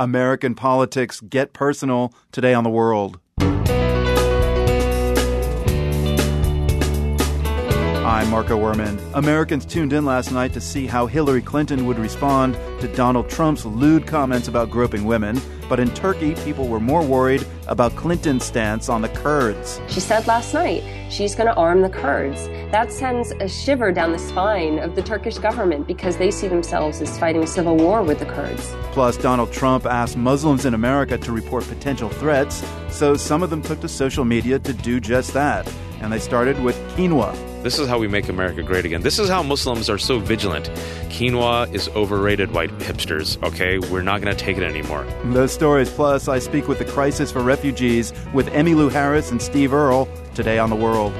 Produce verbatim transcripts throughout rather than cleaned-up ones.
American politics get personal today on The World. I'm Marco Werman. Americans tuned in last night to see how Hillary Clinton would respond to Donald Trump's lewd comments about groping women. But in Turkey, people were more worried about Clinton's stance on the Kurds. She said last night she's going to arm the Kurds. That sends a shiver down the spine of the Turkish government because they see themselves as fighting a civil war with the Kurds. Plus, Donald Trump asked Muslims in America to report potential threats, so some of them took to social media to do just that. And they started with quinoa. This is how we make America great again. This is how Muslims are so vigilant. Quinoa is overrated, white hipsters, okay? We're not going to take it anymore. Those stories, plus I speak with the Crisis for Refugees with Emmylou Harris and Steve Earle today on The World.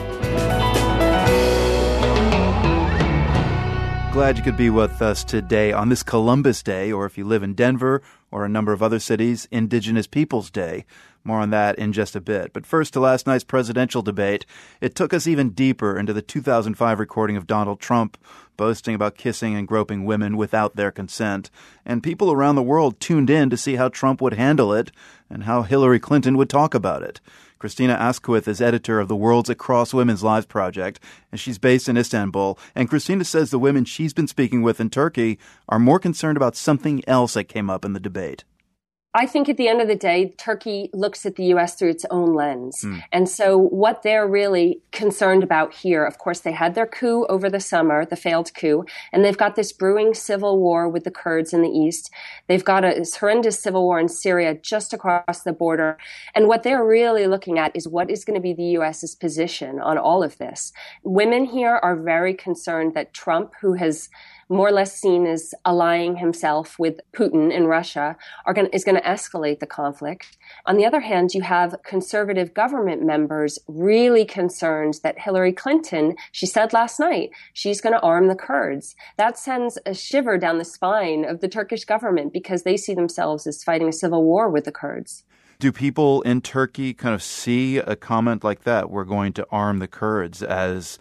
Glad you could be with us today on this Columbus Day, or if you live in Denver or a number of other cities, Indigenous Peoples Day. More on that in just a bit. But first to last night's presidential debate. It took us even deeper into the two thousand five recording of Donald Trump boasting about kissing and groping women without their consent. And people around the world tuned in to see how Trump would handle it and how Hillary Clinton would talk about it. Christina Asquith is editor of the World's Across Women's Lives Project, and she's based in Istanbul. And Christina says the women she's been speaking with in Turkey are more concerned about something else that came up in the debate. I think at the end of the day, Turkey looks at the U S through its own lens. Mm. And so what they're really concerned about here, of course, they had their coup over the summer, the failed coup, and they've got this brewing civil war with the Kurds in the east. They've got a this horrendous civil war in Syria just across the border. And what they're really looking at is what is going to be the US's position on all of this. Women here are very concerned that Trump, who has more or less seen as allying himself with Putin in Russia, are going is going to escalate the conflict. On the other hand, you have conservative government members really concerned that Hillary Clinton, she said last night, she's going to arm the Kurds. That sends a shiver down the spine of the Turkish government because they see themselves as fighting a civil war with the Kurds. Do people in Turkey kind of see a comment like that, we're going to arm the Kurds, as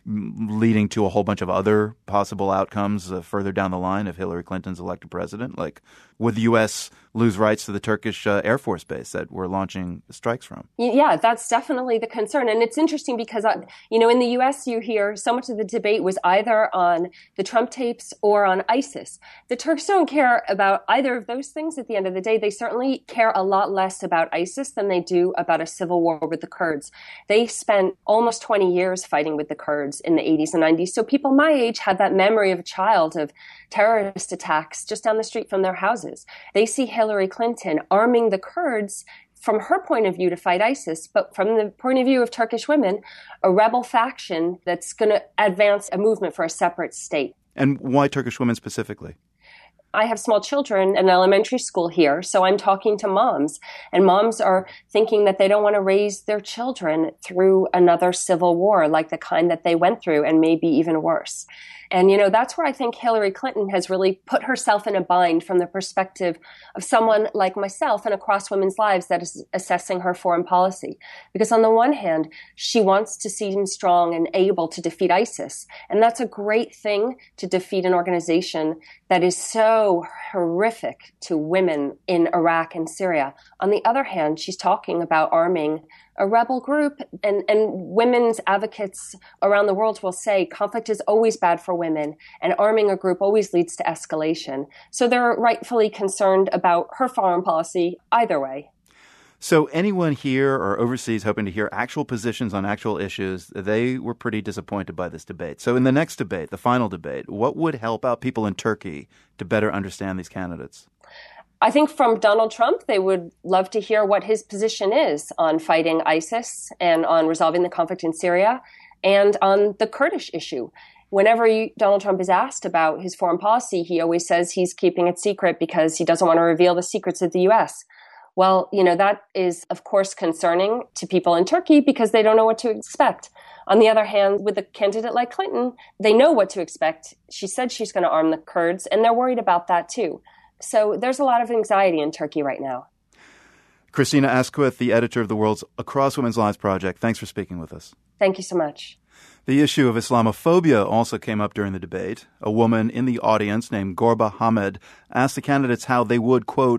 leading to a whole bunch of other possible outcomes uh, further down the line if Hillary Clinton's elected president? Like, would the U S lose rights to the Turkish uh, Air Force base that we're launching strikes from? Yeah, that's definitely the concern. And it's interesting because, uh, you know, in the U S you hear so much of the debate was either on the Trump tapes or on ISIS. The Turks don't care about either of those things at the end of the day. They certainly care a lot less about ISIS than they do about a civil war with the Kurds. They spent almost twenty years fighting with the Kurds in the eighties and nineties. So people my age had that memory of a child of terrorist attacks just down the street from their houses. They see Hillary Clinton arming the Kurds from her point of view to fight ISIS, but from the point of view of Turkish women, a rebel faction that's going to advance a movement for a separate state. And why Turkish women specifically? I have small children in elementary school here, so I'm talking to moms, and moms are thinking that they don't want to raise their children through another civil war like the kind that they went through, and maybe even worse. And, you know, that's where I think Hillary Clinton has really put herself in a bind from the perspective of someone like myself and Across Women's Lives that is assessing her foreign policy. Because on the one hand, she wants to seem strong and able to defeat ISIS. And that's a great thing, to defeat an organization that is so horrific to women in Iraq and Syria. On the other hand, she's talking about arming a rebel group, and, and women's advocates around the world will say conflict is always bad for women, and arming a group always leads to escalation. So they're rightfully concerned about her foreign policy either way. So anyone here or overseas hoping to hear actual positions on actual issues, they were pretty disappointed by this debate. So in the next debate, the final debate, what would help out people in Turkey to better understand these candidates? I think from Donald Trump, they would love to hear what his position is on fighting ISIS and on resolving the conflict in Syria and on the Kurdish issue. Whenever you, Donald Trump is asked about his foreign policy, he always says he's keeping it secret because he doesn't want to reveal the secrets of the U S. Well, you know, that is, of course, concerning to people in Turkey because they don't know what to expect. On the other hand, with a candidate like Clinton, they know what to expect. She said she's going to arm the Kurds, and they're worried about that, too. So there's a lot of anxiety in Turkey right now. Christina Asquith, the editor of the World's Across Women's Lives Project, thanks for speaking with us. Thank you so much. The issue of Islamophobia also came up during the debate. A woman in the audience named Gorba Hamed asked the candidates how they would, quote,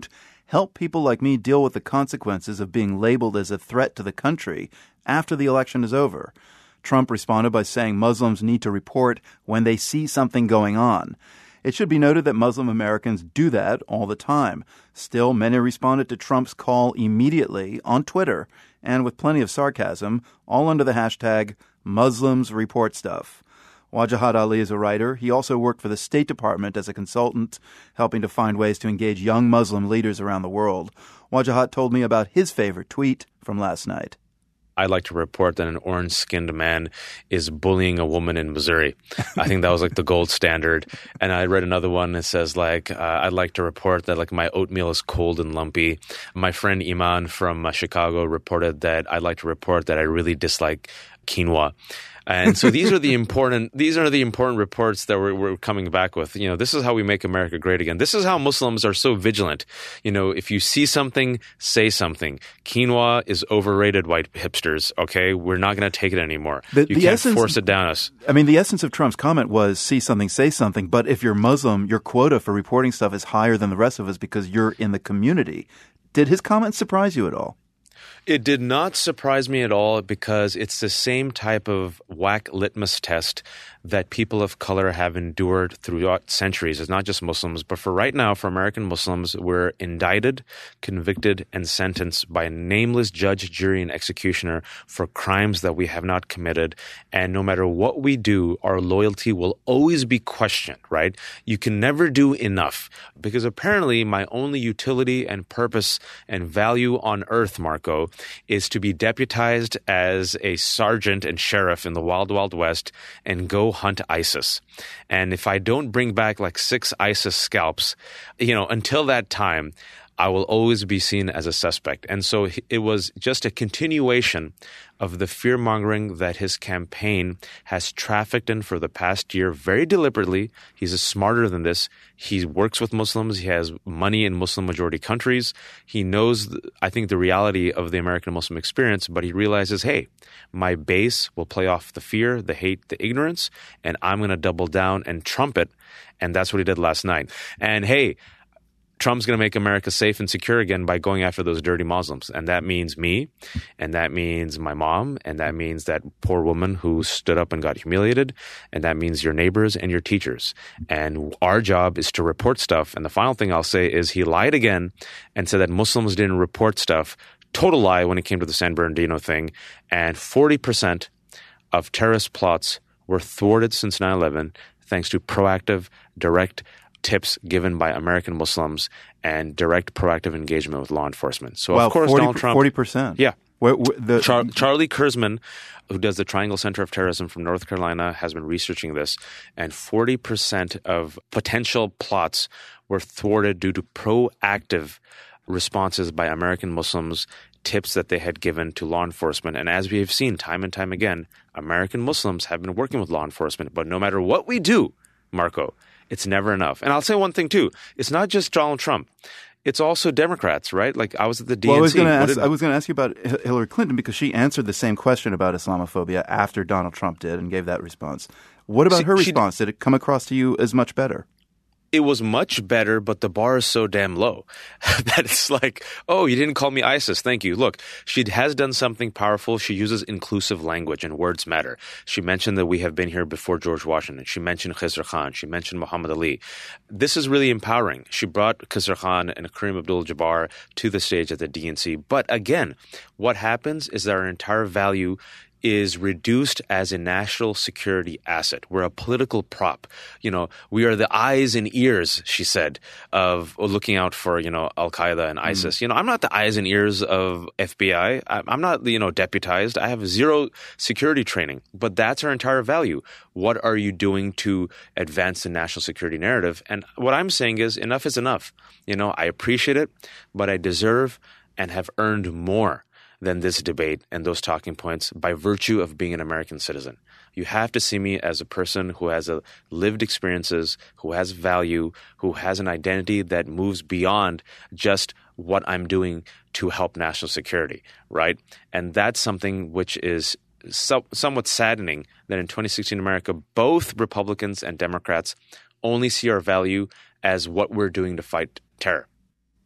help people like me deal with the consequences of being labeled as a threat to the country after the election is over. Trump responded by saying Muslims need to report when they see something going on. It should be noted that Muslim Americans do that all the time. Still, many responded to Trump's call immediately on Twitter and with plenty of sarcasm, all under the hashtag Muslims Report Stuff. Wajahat Ali is a writer. He also worked for the State Department as a consultant, helping to find ways to engage young Muslim leaders around the world. Wajahat told me about his favorite tweet from last night. I'd like to report that an orange-skinned man is bullying a woman in Missouri. I think that was like the gold standard. And I read another one that says like, uh, I'd like to report that like my oatmeal is cold and lumpy. My friend Iman from uh, Chicago reported that I'd like to report that I really dislike quinoa. And so these are the important these are the important reports that we're, we're coming back with. You know, this is how we make America great again. This is how Muslims are so vigilant. You know, if you see something, say something. Quinoa is overrated, white hipsters, okay? We're not going to take it anymore. The, you the can't essence, force it down us. I mean, the essence of Trump's comment was see something, say something. But if you're Muslim, your quota for reporting stuff is higher than the rest of us because you're in the community. Did his comment surprise you at all? It did not surprise me at all because it's the same type of whack litmus test that people of color have endured throughout centuries. It's not just Muslims, but for right now, for American Muslims, we're indicted, convicted, and sentenced by a nameless judge, jury, and executioner for crimes that we have not committed. And no matter what we do, our loyalty will always be questioned, right? You can never do enough because apparently my only utility and purpose and value on earth, Marco, is to be deputized as a sergeant and sheriff in the Wild Wild West and go hunt ISIS. And if I don't bring back like six ISIS scalps, you know, until that time, I will always be seen as a suspect. And so it was just a continuation of the fear-mongering that his campaign has trafficked in for the past year very deliberately. He's smarter than this. He works with Muslims. He has money in Muslim-majority countries. He knows, I think, the reality of the American Muslim experience, but he realizes, hey, my base will play off the fear, the hate, the ignorance, and I'm going to double down and trump it. And that's what he did last night. And hey, Trump's going to make America safe and secure again by going after those dirty Muslims. And that means me, and that means my mom, and that means that poor woman who stood up and got humiliated, and that means your neighbors and your teachers. And our job is to report stuff. And the final thing I'll say is he lied again and said that Muslims didn't report stuff. Total lie when it came to the San Bernardino thing. And forty percent of terrorist plots were thwarted since nine eleven thanks to proactive, direct tips given by American Muslims and direct proactive engagement with law enforcement. So, wow, of course, forty, Donald Trump... forty percent. Yeah. Where, where, the, Char- Charlie Kurzman, who does the Triangle Center of Terrorism from North Carolina, has been researching this, and forty percent of potential plots were thwarted due to proactive responses by American Muslims, tips that they had given to law enforcement. And as we have seen time and time again, American Muslims have been working with law enforcement. But no matter what we do, Marco, it's never enough. And I'll say one thing, too. It's not just Donald Trump. It's also Democrats, right? Like I was at the D N C. Well, I was going to ask, did... I was going to ask you about Hillary Clinton because she answered the same question about Islamophobia after Donald Trump did and gave that response. What about she, her response? She... Did it come across to you as much better? It was much better, but the bar is so damn low that it's like, oh, you didn't call me ISIS. Thank you. Look, she has done something powerful. She uses inclusive language and words matter. She mentioned that we have been here before George Washington. She mentioned Khizr Khan. She mentioned Muhammad Ali. This is really empowering. She brought Khizr Khan and Kareem Abdul-Jabbar to the stage at the D N C. But again, what happens is that our entire value is reduced as a national security asset. We're a political prop. You know, we are the eyes and ears, she said, of looking out for, you know, Al-Qaeda and ISIS. Mm. You know, I'm not the eyes and ears of F B I. I'm not, you know, deputized. I have zero security training. But that's our entire value. What are you doing to advance the national security narrative? And what I'm saying is enough is enough. You know, I appreciate it, but I deserve and have earned more than this debate and those talking points by virtue of being an American citizen. You have to see me as a person who has a lived experiences, who has value, who has an identity that moves beyond just what I'm doing to help national security, right? And that's something which is so, somewhat saddening that in twenty sixteen America, both Republicans and Democrats only see our value as what we're doing to fight terror.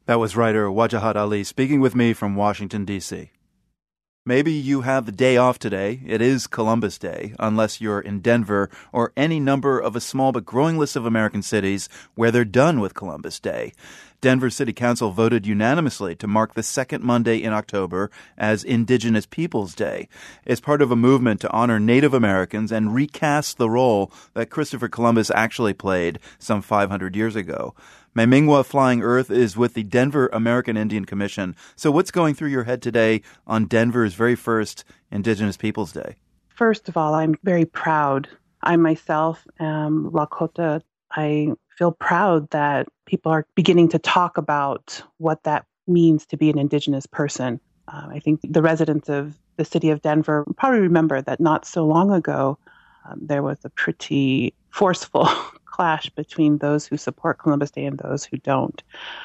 That was writer Wajahat Ali speaking with me from Washington, D C Maybe you have the day off today. It is Columbus Day, unless you're in Denver or any number of a small but growing list of American cities where they're done with Columbus Day. Denver City Council voted unanimously to mark the second Monday in October as Indigenous Peoples Day. It's part of a movement to honor Native Americans and recast the role that Christopher Columbus actually played some five hundred years ago. Maimingwa Flying Earth is with the Denver American Indian Commission. So what's going through your head today on Denver's very first Indigenous Peoples Day? First of all, I'm very proud. I myself am Lakota. I feel proud that people are beginning to talk about what that means to be an Indigenous person. Uh, I think the residents of the city of Denver probably remember that not so long ago, um, there was a pretty forceful clash between those who support Columbus Day and those who don't.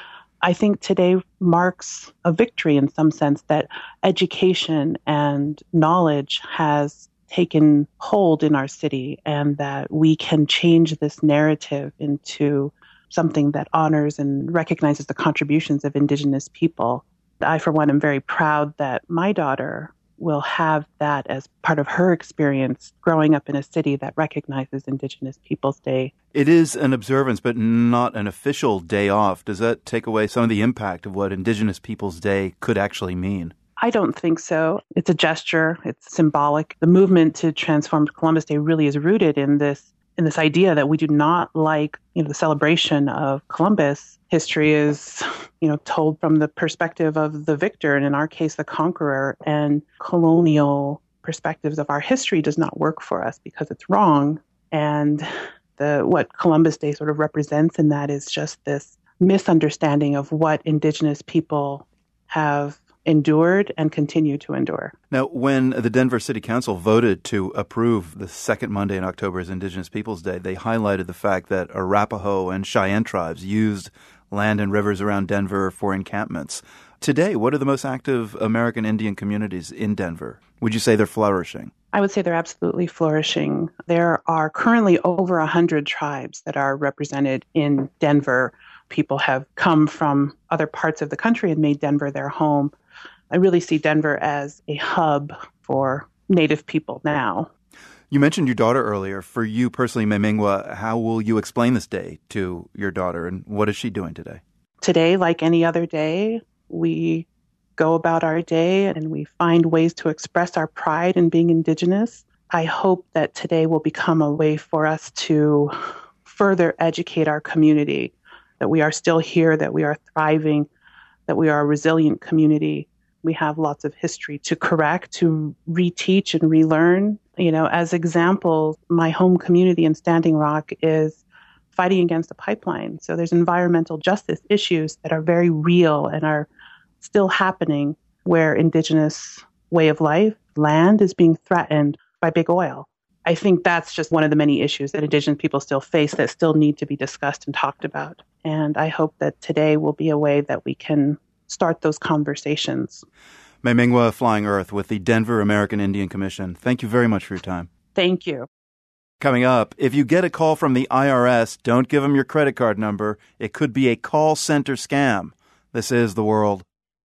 I think today marks a victory in some sense that education and knowledge has taken hold in our city and that we can change this narrative into something that honors and recognizes the contributions of Indigenous people. I, for one, am very proud that my daughter will have that as part of her experience growing up in a city that recognizes Indigenous Peoples Day. It is an observance, but not an official day off. Does that take away some of the impact of what Indigenous Peoples Day could actually mean? I don't think so. It's a gesture. It's symbolic. The movement to transform Columbus Day really is rooted in this in this idea that we do not like, you know, the celebration of Columbus. History is, you know, told from the perspective of the victor, and in our case, the conqueror. And colonial perspectives of our history does not work for us because it's wrong. And the what Columbus Day sort of represents in that is just this misunderstanding of what Indigenous people have endured and continue to endure. Now, when the Denver City Council voted to approve the second Monday in October as Indigenous Peoples Day, they highlighted the fact that Arapaho and Cheyenne tribes used land and rivers around Denver for encampments. Today, what are the most active American Indian communities in Denver? Would you say they're flourishing? I would say they're absolutely flourishing. There are currently over one hundred tribes that are represented in Denver. People have come from other parts of the country and made Denver their home. I really see Denver as a hub for Native people now. You mentioned your daughter earlier. For you personally, Maimingwa, how will you explain this day to your daughter, and what is she doing today? Today, like any other day, we go about our day and we find ways to express our pride in being Indigenous. I hope that today will become a way for us to further educate our community, that we are still here, that we are thriving, that we are a resilient community. We have lots of history to correct, to reteach and relearn. You know, as examples, my home community in Standing Rock is fighting against a pipeline. So there's environmental justice issues that are very real and are still happening where Indigenous way of life, land is being threatened by big oil. I think that's just one of the many issues that Indigenous people still face that still need to be discussed and talked about. And I hope that today will be a way that we can start those conversations. Maimingwa Flying Earth with the Denver American Indian Commission. Thank you very much for your time. Thank you. Coming up, if you get a call from the I R S, don't give them your credit card number. It could be a call center scam. This is The World.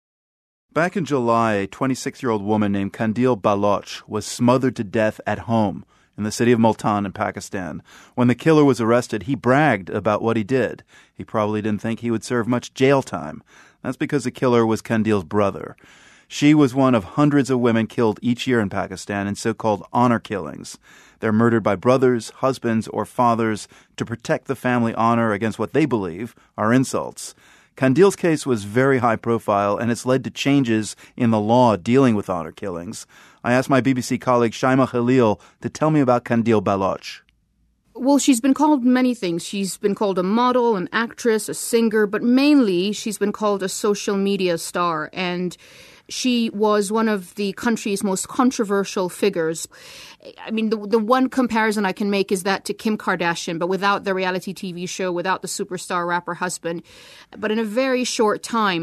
Back in July, a twenty-six-year-old woman named Qandil Baloch was smothered to death at home in the city of Multan in Pakistan. When the killer was arrested, he bragged about what he did. He probably didn't think he would serve much jail time. That's because the killer was Qandil's brother. She was one of hundreds of women killed each year in Pakistan in so-called honor killings. They're murdered by brothers, husbands, or fathers to protect the family honor against what they believe are insults. Qandil's case was very high profile, and it's led to changes in the law dealing with honor killings. I asked my B B C colleague Shaima Khalil to tell me about Qandil Baloch. Well, she's been called many things. She's been called a model, an actress, a singer, but mainly she's been called a social media star. And she was one of the country's most controversial figures. I mean, the, the one comparison I can make is that to Kim Kardashian, but without the reality T V show, without the superstar rapper husband. But in a very short time,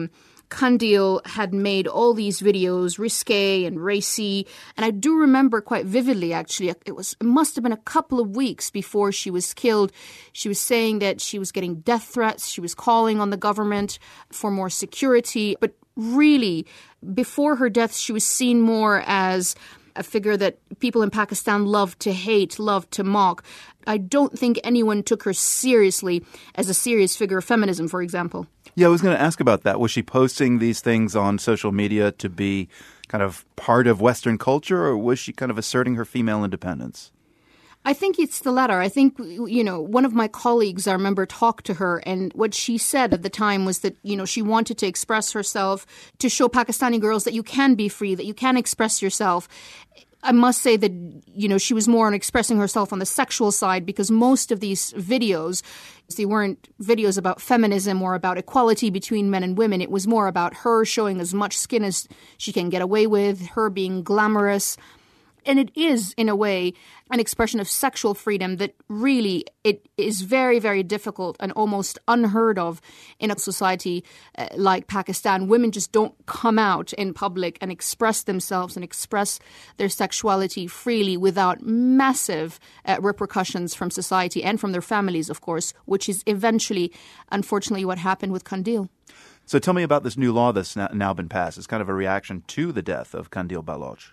Kandil had made all these videos, risque and racy. And I do remember quite vividly, actually, it was it must have been a couple of weeks before she was killed. She was saying that she was getting death threats. She was calling on the government for more security. But really, before her death, she was seen more as a figure that people in Pakistan loved to hate, loved to mock. I don't think anyone took her seriously as a serious figure of feminism, for example. Yeah, I was going to ask about that. Was she posting these things on social media to be kind of part of Western culture, or was she kind of asserting her female independence? I think it's the latter. I think, you know, one of my colleagues, I remember, talked to her, and what she said at the time was that, you know, she wanted to express herself, to show Pakistani girls that you can be free, that you can express yourself. I must say that, you know, she was more on expressing herself on the sexual side, because most of these videos, they weren't videos about feminism or about equality between men and women. It was more about her showing as much skin as she can get away with, her being glamorous. And it is, in a way, an expression of sexual freedom that really it is very, very difficult and almost unheard of in a society uh, like Pakistan. Women just don't come out in public and express themselves and express their sexuality freely without massive uh, repercussions from society and from their families, of course, which is eventually, unfortunately, what happened with Kandil. So tell me about this new law that's now been passed. It's kind of a reaction to the death of Kandil Baloch.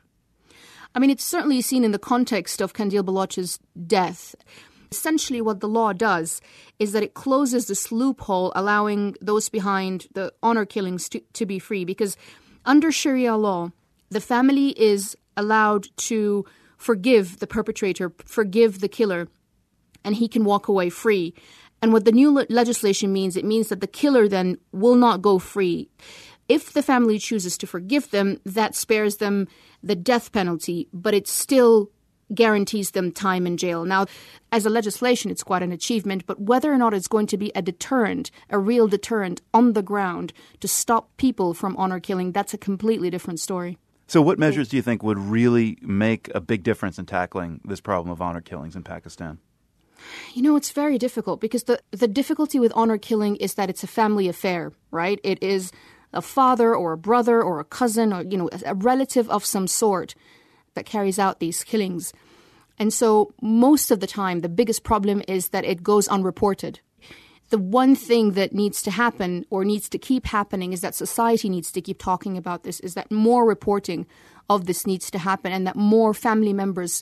I mean, it's certainly seen in the context of Kandil Baloch's death. Essentially, what the law does is that it closes this loophole allowing those behind the honor killings to, to be free. Because under Sharia law, the family is allowed to forgive the perpetrator, forgive the killer, and he can walk away free. And what the new le- legislation means, it means that the killer then will not go free. If the family chooses to forgive them, that spares them the death penalty, but it still guarantees them time in jail. Now, as a legislation, it's quite an achievement, but whether or not it's going to be a deterrent, a real deterrent on the ground to stop people from honor killing, that's a completely different story. So what measures do you think would really make a big difference in tackling this problem of honor killings in Pakistan? You know, it's very difficult because the, the difficulty with honor killing is that it's a family affair, right? It is a father or a brother or a cousin or, you know, a relative of some sort that carries out these killings. And so most of the time, the biggest problem is that it goes unreported. The one thing that needs to happen or needs to keep happening is that society needs to keep talking about this, is that more reporting of this needs to happen and that more family members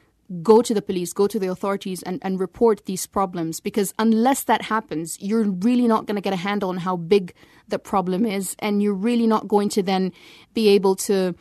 go to the police, go to the authorities and, and report these problems. Because unless that happens, you're really not going to get a handle on how big the problem is. And you're really not going to then be able to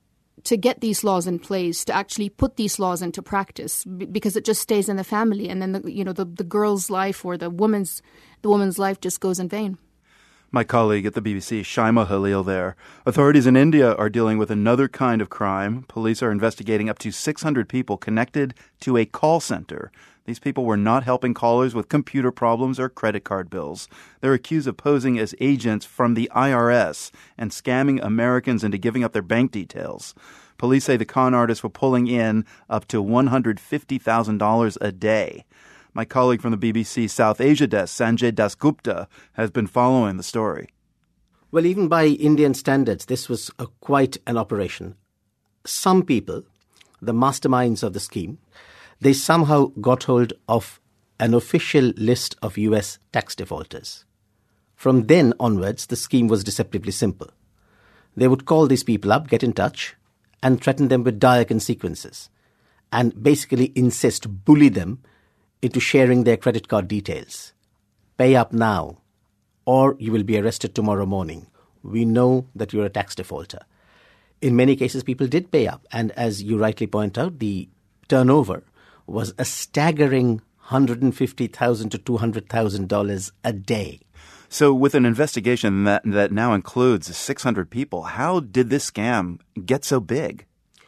to get these laws in place, to actually put these laws into practice, b- because it just stays in the family. And then, the, you know, the, the girl's life or the woman's the woman's life just goes in vain. My colleague at the B B C, Shaima Halil there. Authorities in India are dealing with another kind of crime. Police are investigating up to six hundred people connected to a call center. These people were not helping callers with computer problems or credit card bills. They're accused of posing as agents from the I R S and scamming Americans into giving up their bank details. Police say the con artists were pulling in up to one hundred fifty thousand dollars a day. My colleague from the B B C South Asia desk, Sanjay Dasgupta, has been following the story. Well, even by Indian standards, this was a, quite an operation. Some people, the masterminds of the scheme, they somehow got hold of an official list of U S tax defaulters. From then onwards, the scheme was deceptively simple. They would call these people up, get in touch, and threaten them with dire consequences, and basically insist, bully them into sharing their credit card details. Pay up now, or you will be arrested tomorrow morning. We know that you're a tax defaulter. In many cases, people did pay up. And as you rightly point out, the turnover was a staggering one hundred fifty thousand dollars to two hundred thousand dollars a day. So with an investigation that, that now includes six hundred people, how did this scam get so big?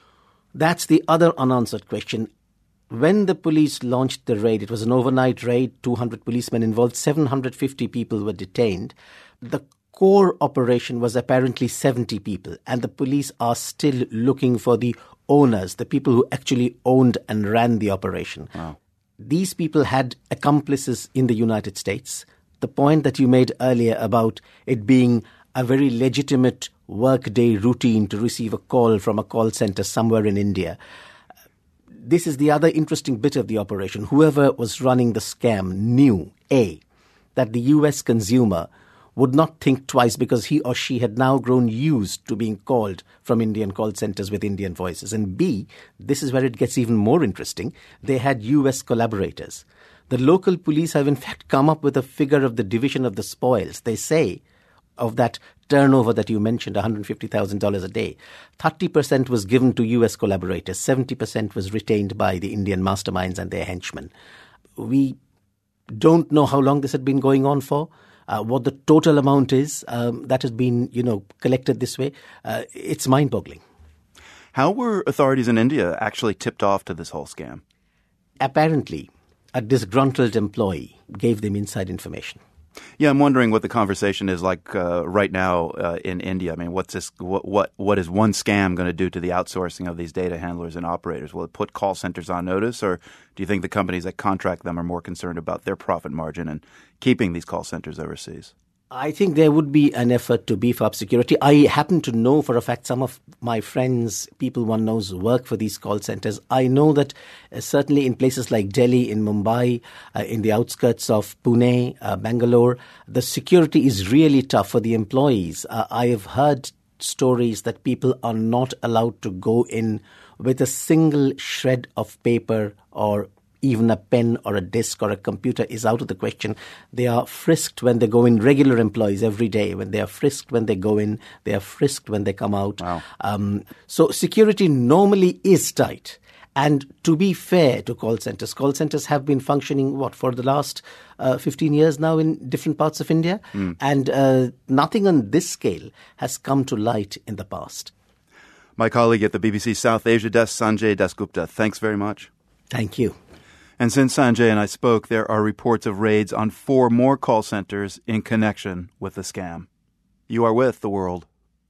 That's the other unanswered question. When the police launched the raid, it was an overnight raid, two hundred policemen involved, seven hundred fifty people were detained. The core operation was apparently seventy people, and the police are still looking for the owners, the people who actually owned and ran the operation. Wow. These people had accomplices in the United States. The point that you made earlier about it being a very legitimate workday routine to receive a call from a call center somewhere in India. This is the other interesting bit of the operation. Whoever was running the scam knew, A, that the U S consumer would not think twice because he or she had now grown used to being called from Indian call centers with Indian voices. And B, this is where it gets even more interesting, they had U S collaborators. The local police have in fact come up with a figure of the division of the spoils. They say of that turnover that you mentioned, one hundred fifty thousand dollars a day, thirty percent was given to U S collaborators, seventy percent was retained by the Indian masterminds and their henchmen. We don't know how long this had been going on for. Uh, what the total amount is um, that has been, you know, collected this way, uh, it's mind-boggling. How were authorities in India actually tipped off to this whole scam? Apparently, a disgruntled employee gave them inside information. Yeah, I'm wondering what the conversation is like uh, right now uh, in India. I mean, what's this? What what what is one scam going to do to the outsourcing of these data handlers and operators? Will it put call centers on notice, or do you think the companies that contract them are more concerned about their profit margin and keeping these call centers overseas? I think there would be an effort to beef up security. I happen to know for a fact some of my friends, people one knows, work for these call centers. I know that uh, certainly in places like Delhi, in Mumbai, uh, in the outskirts of Pune, uh, Bangalore, the security is really tough for the employees. Uh, I have heard stories that people are not allowed to go in with a single shred of paper or even a pen or a disk or a computer is out of the question. They are frisked when they go in, regular employees every day. When they are frisked when they go in, they are frisked when they come out. Wow. Um, so security normally is tight. And to be fair to call centers, call centers have been functioning, what, for the last uh, fifteen years now in different parts of India. Mm. And uh, nothing on this scale has come to light in the past. My colleague at the B B C South Asia desk, Sanjay Dasgupta, thanks very much. Thank you. And since Sanjay and I spoke, there are reports of raids on four more call centers in connection with the scam. You are with The World.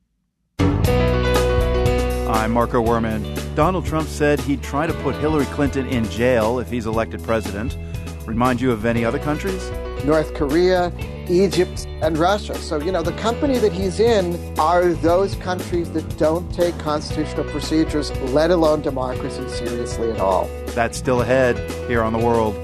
I'm Marco Werman. Donald Trump said he'd try to put Hillary Clinton in jail if he's elected president. Remind you of any other countries? North Korea, Egypt, and Russia. So, you know, the company that he's in are those countries that don't take constitutional procedures, let alone democracy, seriously at all. That's still ahead here on The World.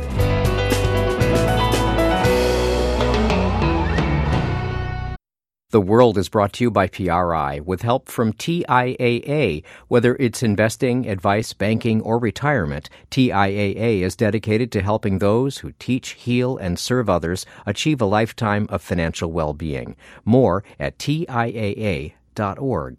The World is brought to you by P R I with help from T I A A. Whether it's investing, advice, banking, or retirement, T I A A is dedicated to helping those who teach, heal, and serve others achieve a lifetime of financial well-being. More at T I A A dot org.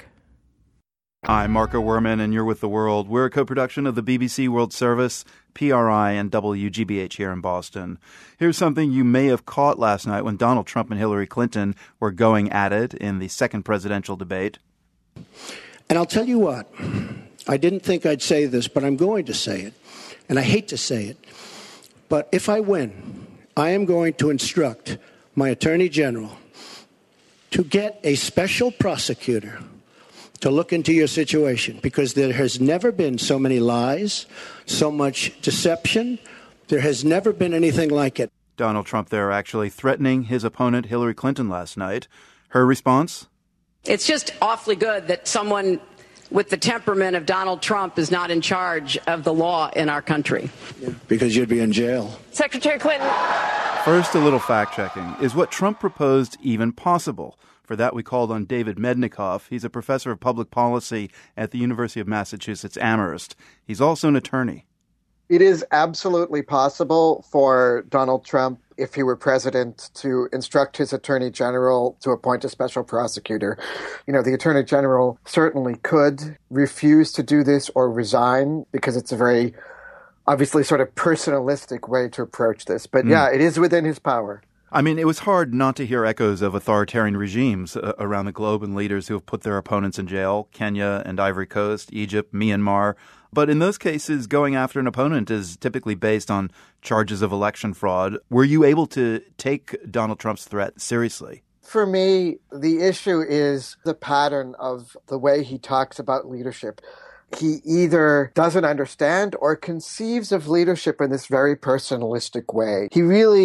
I'm Marco Werman, and you're with The World. We're a co-production of the B B C World Service, P R I, and W G B H here in Boston. Here's something you may have caught last night when Donald Trump and Hillary Clinton were going at it in the second presidential debate. And I'll tell you what, I didn't think I'd say this, but I'm going to say it, and I hate to say it, but if I win, I am going to instruct my Attorney General to get a special prosecutor to look into your situation, because there has never been so many lies, so much deception. There has never been anything like it. Donald Trump there actually threatening his opponent Hillary Clinton last night. Her response? It's just awfully good that someone with the temperament of Donald Trump is not in charge of the law in our country. Yeah, because you'd be in jail. Secretary Clinton. First, a little fact-checking. Is what Trump proposed even possible? For that, we called on David Mednikoff. He's a professor of public policy at the University of Massachusetts Amherst. He's also an attorney. It is absolutely possible for Donald Trump, if he were president, to instruct his attorney general to appoint a special prosecutor. You know, the attorney general certainly could refuse to do this or resign, because it's a very, obviously, sort of personalistic way to approach this. But mm. yeah, it is within his power. I mean, it was hard not to hear echoes of authoritarian regimes uh, around the globe and leaders who have put their opponents in jail, Kenya and Ivory Coast, Egypt, Myanmar. But in those cases, going after an opponent is typically based on charges of election fraud. Were you able to take Donald Trump's threat seriously? For me, the issue is the pattern of the way he talks about leadership. He either doesn't understand or conceives of leadership in this very personalistic way. He really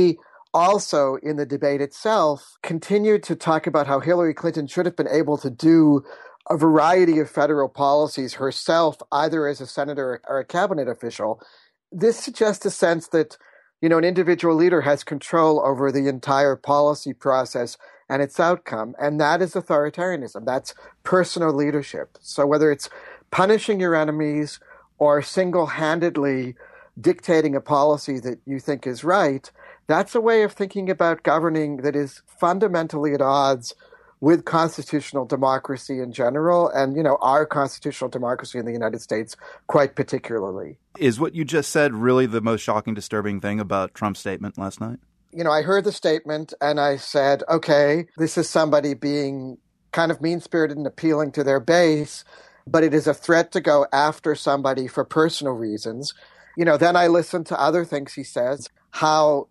also in the debate itself continued to talk about how Hillary Clinton should have been able to do a variety of federal policies herself, either as a senator or a cabinet official. This suggests a sense that, you know, an individual leader has control over the entire policy process and its outcome, and that is authoritarianism. That's personal leadership. So whether it's punishing your enemies or single-handedly dictating a policy that you think is right, that's a way of thinking about governing that is fundamentally at odds with constitutional democracy in general, and, you know, our constitutional democracy in the United States quite particularly. Is what you just said really the most shocking, disturbing thing about Trump's statement last night? You know, I heard the statement and I said, okay, this is somebody being kind of mean-spirited and appealing to their base, but it is a threat to go after somebody for personal reasons. You know, then I listened to other things he says, how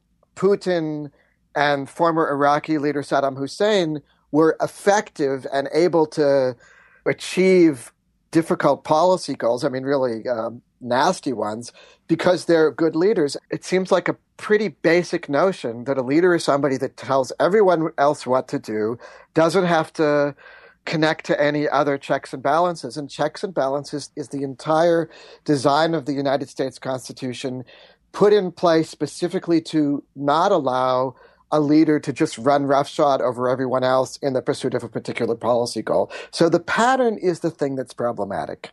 Putin and former Iraqi leader Saddam Hussein were effective and able to achieve difficult policy goals, I mean, really um, nasty ones, because they're good leaders. It seems like a pretty basic notion that a leader is somebody that tells everyone else what to do, doesn't have to connect to any other checks and balances. And checks and balances is the entire design of the United States Constitution, put in place specifically to not allow a leader to just run roughshod over everyone else in the pursuit of a particular policy goal. So the pattern is the thing that's problematic.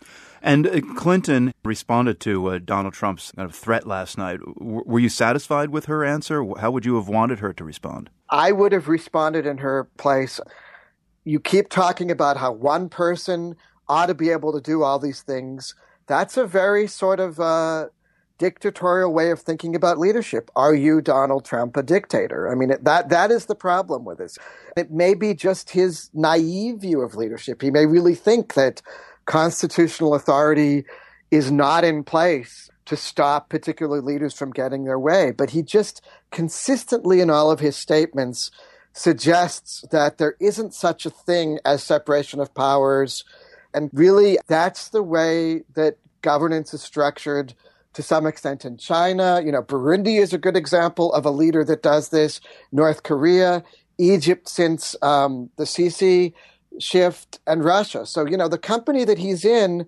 And uh, Clinton responded to uh, Donald Trump's kind of threat last night. W- were you satisfied with her answer? How would you have wanted her to respond? I would have responded in her place. You keep talking about how one person ought to be able to do all these things. That's a very sort of uh, dictatorial way of thinking about leadership. Are you, Donald Trump, a dictator? I mean, it, that that is the problem with this. It may be just his naive view of leadership. He may really think that constitutional authority is not in place to stop particular leaders from getting their way. But he just consistently in all of his statements suggests that there isn't such a thing as separation of powers. And really, that's the way that governance is structured to some extent in China. You know, Burundi is a good example of a leader that does this. North Korea, Egypt since um, the Sisi shift, and Russia. So, you know, the company that he's in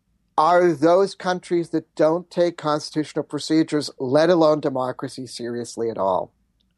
are those countries that don't take constitutional procedures, let alone democracy, seriously at all.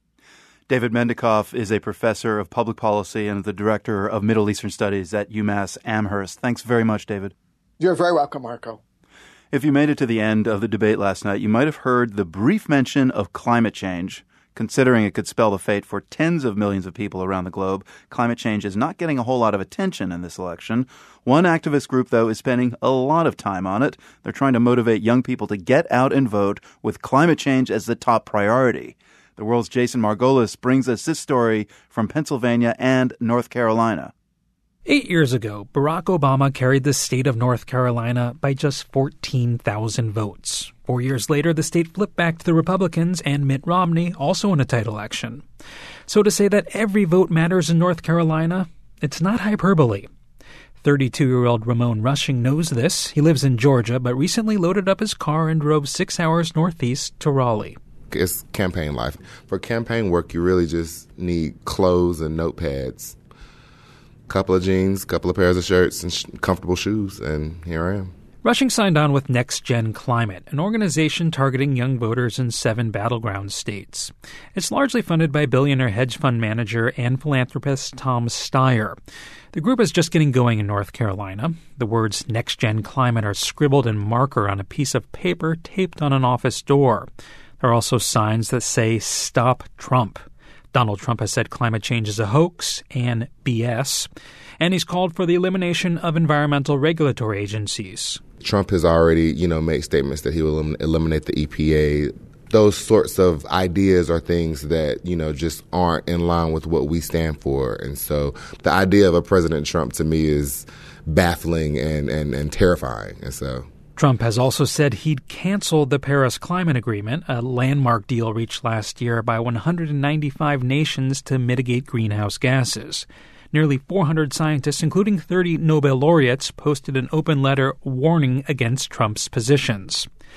David Mendikoff is a professor of public policy and the director of Middle Eastern Studies at UMass Amherst. Thanks very much, David. You're very welcome, Marco. If you made it to the end of the debate last night, you might have heard the brief mention of climate change. Considering it could spell the fate for tens of millions of people around the globe, climate change is not getting a whole lot of attention in this election. One activist group, though, is spending a lot of time on it. They're trying to motivate young people to get out and vote with climate change as the top priority. The World's Jason Margolis brings us this story from Pennsylvania and North Carolina. Eight years ago, Barack Obama carried the state of North Carolina by just fourteen thousand votes. Four years later, the state flipped back to the Republicans and Mitt Romney, also in a tight election. So to say that every vote matters in North Carolina, it's not hyperbole. thirty-two-year-old Ramon Rushing knows this. He lives in Georgia, but recently loaded up his car and drove six hours northeast to Raleigh. It's campaign life. For campaign work, you really just need clothes and notepads. Couple of jeans, couple of pairs of shirts, and sh- comfortable shoes, and here I am. Rushing signed on with Next Gen Climate, an organization targeting young voters in seven battleground states. It's largely funded by billionaire hedge fund manager and philanthropist Tom Steyer. The group is just getting going in North Carolina. The words Next Gen Climate are scribbled in marker on a piece of paper taped on an office door. There are also signs that say, Stop Trump. Donald Trump has said climate change is a hoax and B S, and he's called for the elimination of environmental regulatory agencies. Trump has already, you know, made statements that he will elim- eliminate the E P A. Those sorts of ideas are things that, you know, just aren't in line with what we stand for. And so the idea of a President Trump to me is baffling and, and, and terrifying. And so Trump has also said he'd cancel the Paris Climate Agreement, a landmark deal reached last year by one hundred ninety-five nations to mitigate greenhouse gases. Nearly four hundred scientists, including thirty Nobel laureates, posted an open letter warning against Trump's positions.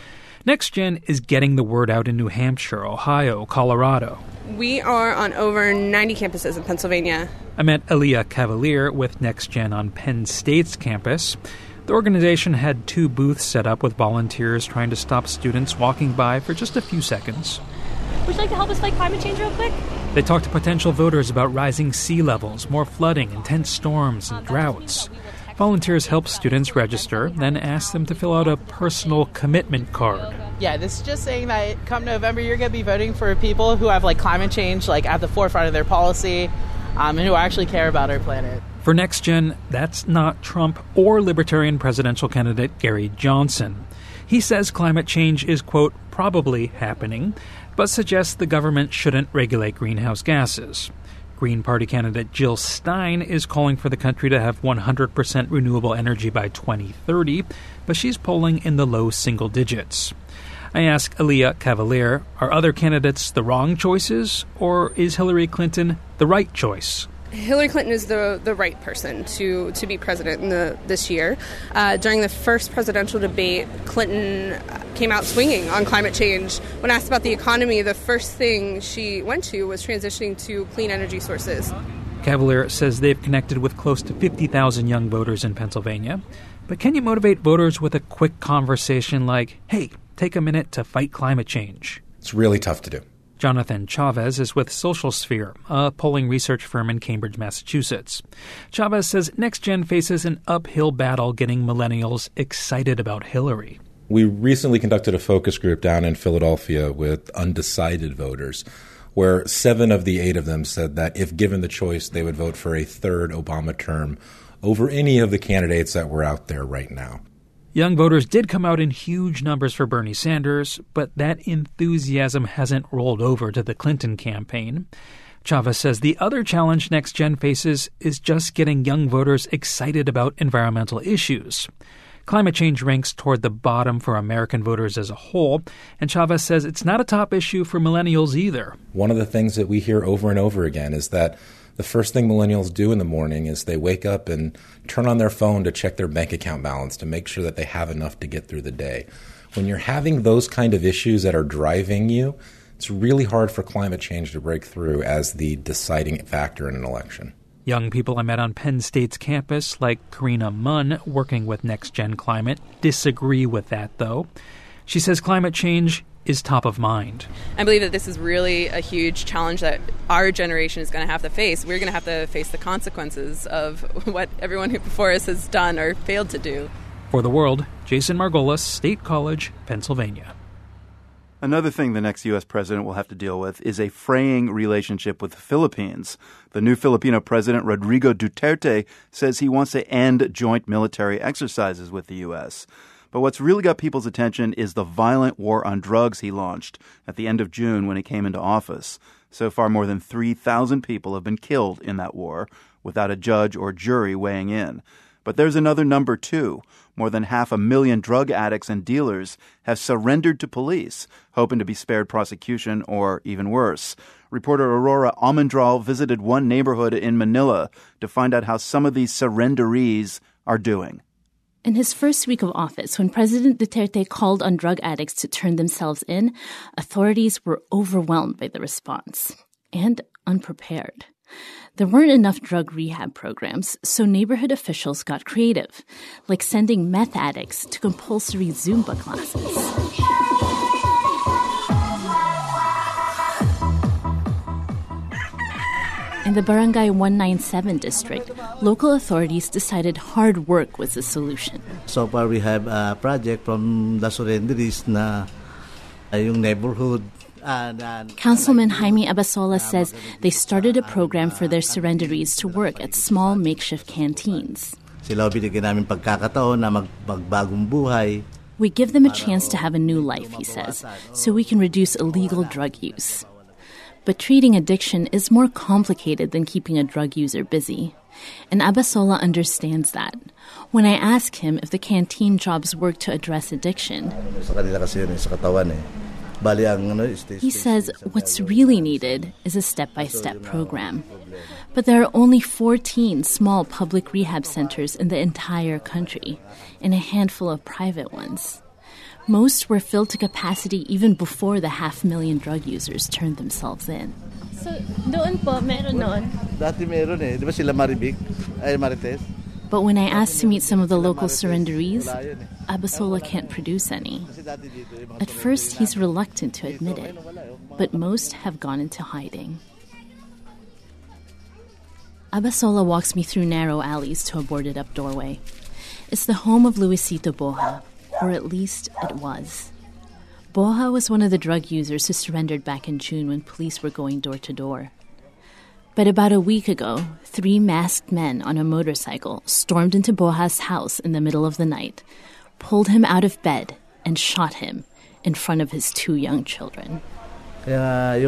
NextGen is getting the word out in New Hampshire, Ohio, Colorado. We are on over ninety campuses in Pennsylvania. I met Aaliyah Cavalier with NextGen on Penn State's campus. The organization had two booths set up with volunteers trying to stop students walking by for just a few seconds. Would you like to help us fight climate change real quick? They talked to potential voters about rising sea levels, more flooding, intense storms, and droughts. Volunteers help students register, then ask them to fill out a personal commitment card. Yeah, this is just saying that come November, you're going to be voting for people who have like climate change like at the forefront of their policy um, and who actually care about our planet. For NextGen, that's not Trump or Libertarian presidential candidate Gary Johnson. He says climate change is, quote, probably happening, but suggests the government shouldn't regulate greenhouse gases. Green Party candidate Jill Stein is calling for the country to have one hundred percent renewable energy by twenty thirty, but she's polling in the low single digits. I ask Aaliyah Cavalier, are other candidates the wrong choices, or is Hillary Clinton the right choice? Hillary Clinton is the the right person to, to be president in the, this year. Uh, during the first presidential debate, Clinton came out swinging on climate change. When asked about the economy, the first thing she went to was transitioning to clean energy sources. Cavalier says they've connected with close to fifty thousand young voters in Pennsylvania. But can you motivate voters with a quick conversation like, hey, take a minute to fight climate change? It's really tough to do. Jonathan Chavez is with Social Sphere, a polling research firm in Cambridge, Massachusetts. Chavez says NextGen faces an uphill battle getting millennials excited about Hillary. We recently conducted a focus group down in Philadelphia with undecided voters, where seven of the eight of them said that if given the choice, they would vote for a third Obama term over any of the candidates that were out there right now. Young voters did come out in huge numbers for Bernie Sanders, but that enthusiasm hasn't rolled over to the Clinton campaign. Chavez says the other challenge NextGen faces is just getting young voters excited about environmental issues. Climate change ranks toward the bottom for American voters as a whole, and Chavez says it's not a top issue for millennials either. One of the things that we hear over and over again is that the first thing millennials do in the morning is they wake up and turn on their phone to check their bank account balance to make sure that they have enough to get through the day. When you're having those kind of issues that are driving you, it's really hard for climate change to break through as the deciding factor in an election. Young people I met on Penn State's campus, like Karina Munn, working with NextGen Climate, disagree with that, though. She says climate change is top of mind. I believe that this is really a huge challenge that our generation is going to have to face. We're going to have to face the consequences of what everyone who before us has done or failed to do. For The World, Jason Margolis, State College, Pennsylvania. Another thing the next U S president will have to deal with is a fraying relationship with the Philippines. The new Filipino president, Rodrigo Duterte, says he wants to end joint military exercises with the U S. But what's really got people's attention is the violent war on drugs he launched at the end of June when he came into office. So far, more than three thousand people have been killed in that war without a judge or jury weighing in. But there's another number, too. More than half a million drug addicts and dealers have surrendered to police, hoping to be spared prosecution or even worse. Reporter Aurora Almendral visited one neighborhood in Manila to find out how some of these surrenderees are doing. In his first week of office, when President Duterte called on drug addicts to turn themselves in, authorities were overwhelmed by the response and unprepared. There weren't enough drug rehab programs, so neighborhood officials got creative, like sending meth addicts to compulsory Zumba classes. In the Barangay one ninety-seven district, local authorities decided hard work was the solution. So far, we have a project from the surrenderies na yung neighborhood. Councilman Jaime Abasola says they started a program for their surrenderees to work at small makeshift canteens. We give them a chance to have a new life, he says, so we can reduce illegal drug use. But treating addiction is more complicated than keeping a drug user busy. And Abasola understands that. When I ask him if the canteen jobs work to address addiction, he says what's really needed is a step-by-step program. But there are only fourteen small public rehab centers in the entire country and a handful of private ones. Most were filled to capacity even before the half million drug users turned themselves in. So, doon po, meron noon? Dati meron eh. Di ba sila Marivic? Ay, Marites? But when I asked to meet some of the local surrenderees, Abasola can't produce any. At first, he's reluctant to admit it, but most have gone into hiding. Abasola walks me through narrow alleys to a boarded-up doorway. It's the home of Luisito Boja, or at least it was. Boja was one of the drug users who surrendered back in June when police were going door to door. But about a week ago, three masked men on a motorcycle stormed into Boja's house in the middle of the night, pulled him out of bed, and shot him in front of his two young children. They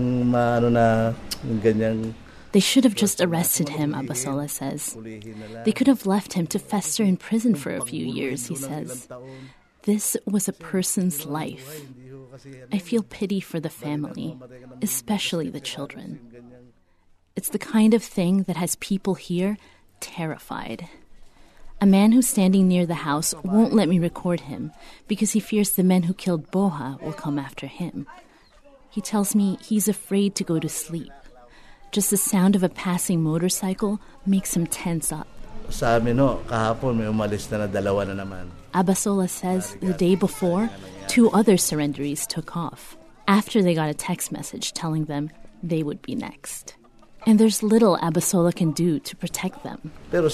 should have just arrested him, Abasola says. They could have left him to fester in prison for a few years, he says. This was a person's life. I feel pity for the family, especially the children. It's the kind of thing that has people here terrified. A man who's standing near the house won't let me record him because he fears the men who killed Boja will come after him. He tells me he's afraid to go to sleep. Just the sound of a passing motorcycle makes him tense up. Abasola says the day before, two other surrenderees took off, after they got a text message telling them they would be next. And there's little Abasola can do to protect them.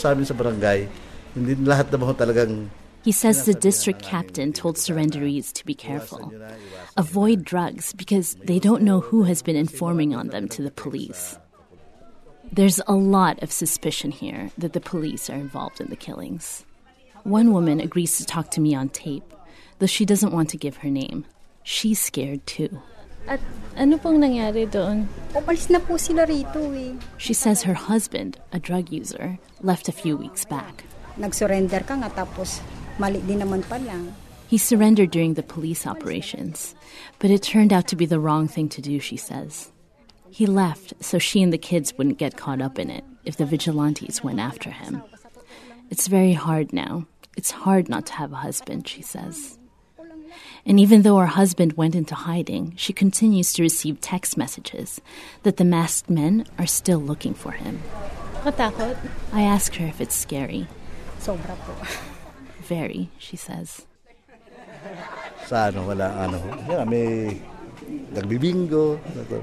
He says the district captain told surrenderees to be careful. Avoid drugs because they don't know who has been informing on them to the police. There's a lot of suspicion here that the police are involved in the killings. One woman agrees to talk to me on tape, though she doesn't want to give her name. She's scared too. At ano pong nangyari doon? Umalis na po sila rito eh. She says her husband, a drug user, left a few weeks back. Nag-surrender ka nga tapos mali din naman pala. He surrendered during the police operations, but it turned out to be the wrong thing to do, she says. He left so she and the kids wouldn't get caught up in it if the vigilantes went after him. It's very hard now. It's hard not to have a husband, she says. And even though her husband went into hiding, she continues to receive text messages that the masked men are still looking for him. Matakot? I ask her if it's scary. Sobra po. Very, she says. Sa ano, wala ano. Yeah, may nagbibingo.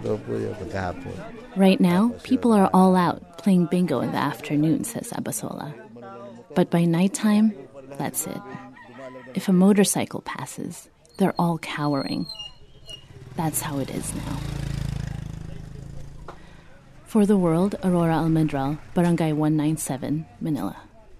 Right now, people are all out playing bingo in the afternoon, says Abasola. But by nighttime, that's it. If a motorcycle passes, they're all cowering. That's how it is now. For the World, Aurora Almendral, Barangay one ninety-seven, Manila.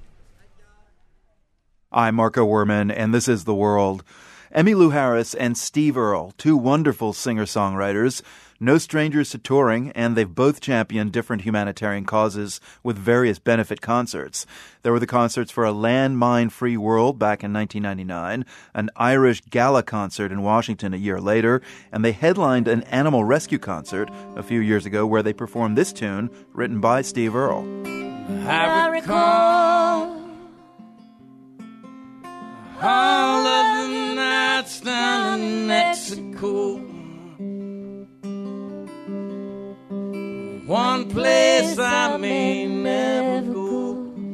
I'm Marco Werman, and this is The World. Emmylou Harris and Steve Earle, two wonderful singer-songwriters, no strangers to touring, and they've both championed different humanitarian causes with various benefit concerts. There were the concerts for a landmine-free world back in nineteen ninety-nine, an Irish gala concert in Washington a year later, and they headlined an animal rescue concert a few years ago where they performed this tune written by Steve Earle. I recall all of the nights down in Mexico, one place I may never go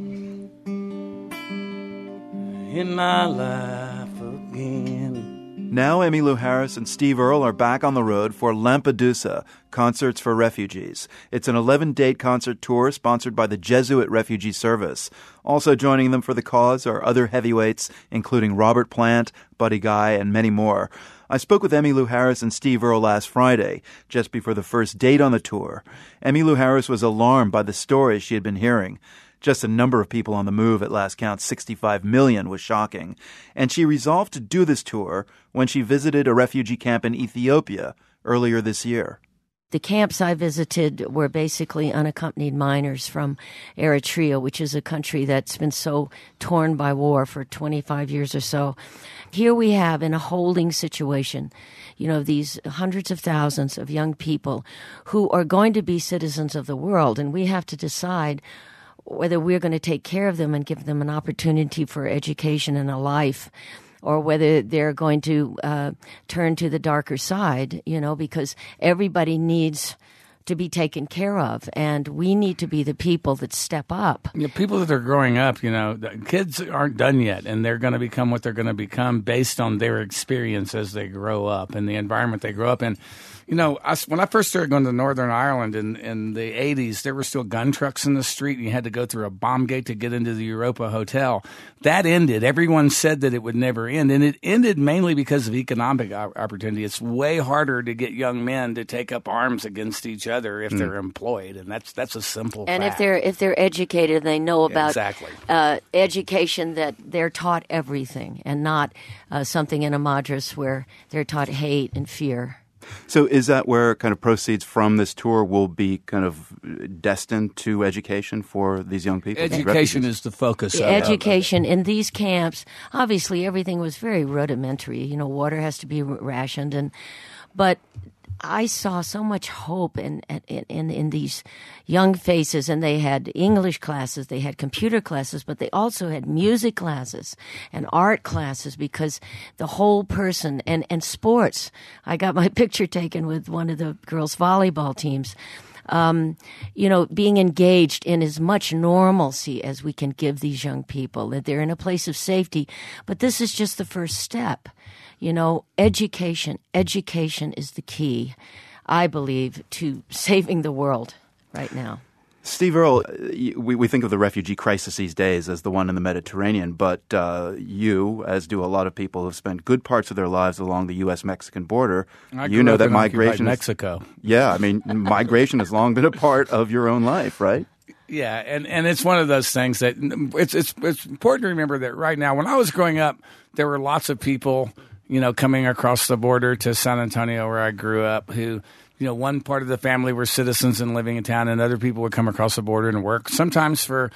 in my life again. Now Emmylou Harris and Steve Earle are back on the road for Lampedusa, Concerts for Refugees. It's an eleven-date concert tour sponsored by the Jesuit Refugee Service. Also joining them for the cause are other heavyweights, including Robert Plant, Buddy Guy, and many more. I spoke with Emmylou Harris and Steve Earle last Friday, just before the first date on the tour. Emmylou Harris was alarmed by the stories she had been hearing. Just the number of people on the move at last count, sixty-five million, was shocking. And she resolved to do this tour when she visited a refugee camp in Ethiopia earlier this year. The camps I visited were basically unaccompanied minors from Eritrea, which is a country that's been so torn by war for twenty-five years or so. Here we have, in a holding situation, you know, these hundreds of thousands of young people who are going to be citizens of the world, and we have to decide whether we're going to take care of them and give them an opportunity for education and a life, or whether they're going to uh, turn to the darker side, you know, because everybody needs to be taken care of, and we need to be the people that step up. Yeah, people that are growing up, you know, the kids aren't done yet, and they're going to become what they're going to become based on their experience as they grow up and the environment they grow up in. You know, I, when I first started going to Northern Ireland in, in the eighties, there were still gun trucks in the street, and you had to go through a bomb gate to get into the Europa Hotel. That ended. Everyone said that it would never end, and it ended mainly because of economic opportunity. It's way harder to get young men to take up arms against each other if mm. they're employed, and that's that's a simple and fact. if they're if they're educated, they know about exactly. uh, education, that they're taught everything, and not uh, something in a madras where they're taught hate and fear. So is that where kind of proceeds from this tour will be kind of destined to education for these young people? Education is the focus the of it. Education in these camps, obviously everything was very rudimentary. You know, water has to be rationed, and but I saw so much hope in, in in in these young faces, and they had English classes, they had computer classes, but they also had music classes and art classes, because the whole person and, and sports. I got my picture taken with one of the girls' volleyball teams. Um, you know, being engaged in as much normalcy as we can give these young people, that they're in a place of safety. But this is just the first step. You know, education, education is the key, I believe, to saving the world right now. Steve Earle, we, we think of the refugee crisis these days as the one in the Mediterranean, but uh, you, as do a lot of people who have spent good parts of their lives along the U S Mexican border, I you know that in migration is, Mexico. Yeah, I mean, migration has long been a part of your own life, right? Yeah, and, and it's one of those things that it's it's it's important to remember that right now. When I was growing up, there were lots of people, you know, coming across the border to San Antonio, where I grew up, who, you know, one part of the family were citizens and living in town, and other people would come across the border and work, sometimes for,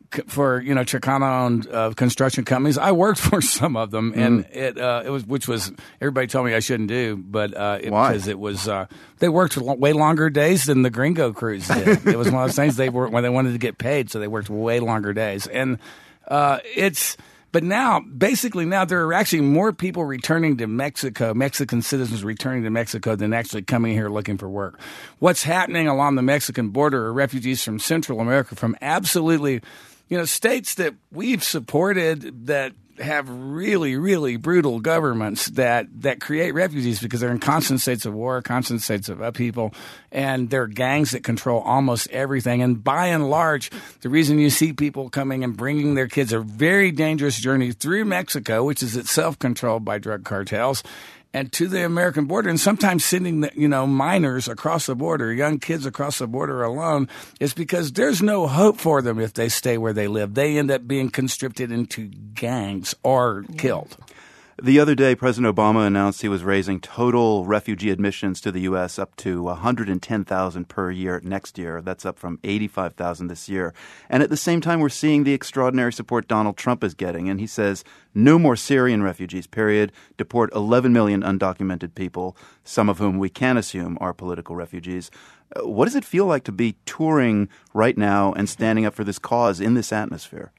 for you know, Chicano-owned uh, construction companies. I worked for some of them, mm. and it uh, it was which was everybody told me I shouldn't do, but uh, it, Why? Because it was uh, they worked way longer days than the Gringo crews did. It was one of those things they were when they wanted to get paid, so they worked way longer days, and uh, it's. But now, basically now, there are actually more people returning to Mexico, Mexican citizens returning to Mexico, than actually coming here looking for work. What's happening along the Mexican border are refugees from Central America, from absolutely, you know, states that we've supported that have really, really brutal governments that, that create refugees because they're in constant states of war, constant states of upheaval, and they're gangs that control almost everything. And by and large, the reason you see people coming and bringing their kids a very dangerous journey through Mexico, which is itself controlled by drug cartels, and to the American border, and sometimes sending the, you know, minors across the border, young kids across the border alone, is because there's no hope for them if they stay where they live. They end up being conscripted into gangs or killed. The other day, President Obama announced he was raising total refugee admissions to the U S up to one hundred ten thousand per year next year. That's up from eighty-five thousand this year. And at the same time, we're seeing the extraordinary support Donald Trump is getting. And he says, no more Syrian refugees, period. Deport eleven million undocumented people, some of whom we can assume are political refugees. What does it feel like to be touring right now and standing up for this cause in this atmosphere?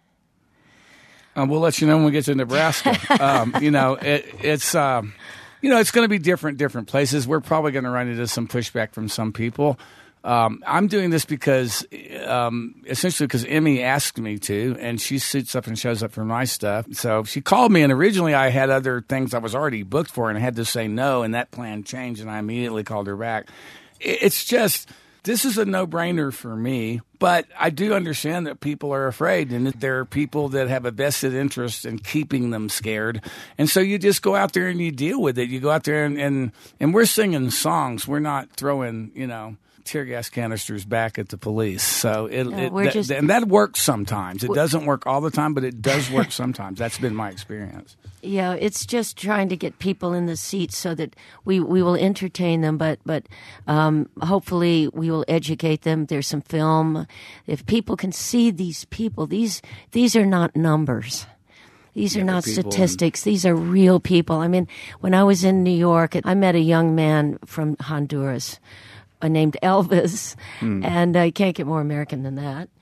Uh, we'll let you know when we get to Nebraska. um, you know, it, it's um, you know it's going to be different, different places. We're probably going to run into some pushback from some people. Um, I'm doing this because, um, essentially, because Emmy asked me to, and she suits up and shows up for my stuff. So she called me, and originally I had other things I was already booked for, and I had to say no, and that plan changed, and I immediately called her back. It's just. This is a no-brainer for me, but I do understand that people are afraid, and that there are people that have a vested interest in keeping them scared. And so you just go out there and you deal with it. You go out there and, and, and we're singing songs. We're not throwing, you know, tear gas canisters back at the police. So it, no, it we're that, just, and that works sometimes. It doesn't work all the time, but it does work sometimes. That's been my experience. Yeah, it's just trying to get people in the seats so that we, we will entertain them, but but um, hopefully we will educate them. There's some film. If people can see these people, these these are not numbers. These are yeah, not statistics. And... These are real people. I mean, when I was in New York, I met a young man from Honduras named Elvis, hmm. and I can't get more American than that.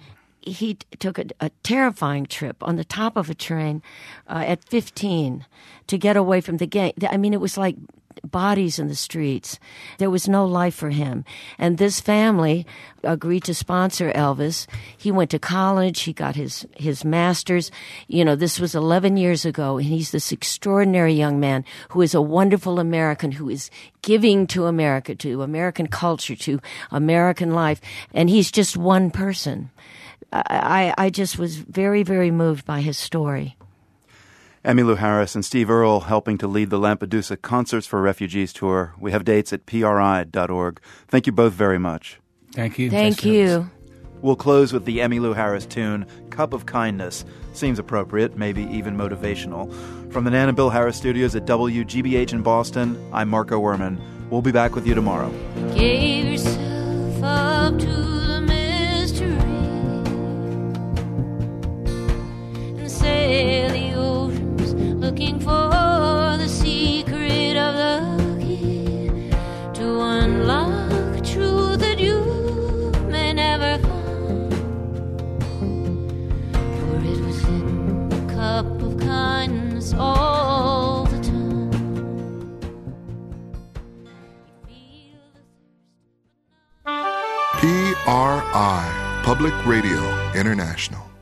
he t- took a, a terrifying trip on the top of a train uh, at fifteen to get away from the gang. I mean, it was like bodies in the streets. There was no life for him. And this family agreed to sponsor Elvis. He went to college. He got his, his master's. You know, this was eleven years ago, and he's this extraordinary young man who is a wonderful American, who is giving to America, to American culture, to American life. And he's just one person. I, I, I just was very, very moved by his story. Emmylou Harris and Steve Earle helping to lead the Lampedusa Concerts for Refugees tour. We have dates at P R I dot org. Thank you both very much. Thank you. Thank you. We'll close with the Emmylou Harris tune, Cup of Kindness. Seems appropriate, maybe even motivational. From the Nan and Bill Harris studios at W G B H in Boston, I'm Marco Werman. We'll be back with you tomorrow. Gave yourself up to the mystery and sail the oceans looking for the secret of the key to unlock a truth that you may never find. For it was in the cup of kindness all the time. P R I, Public Radio International.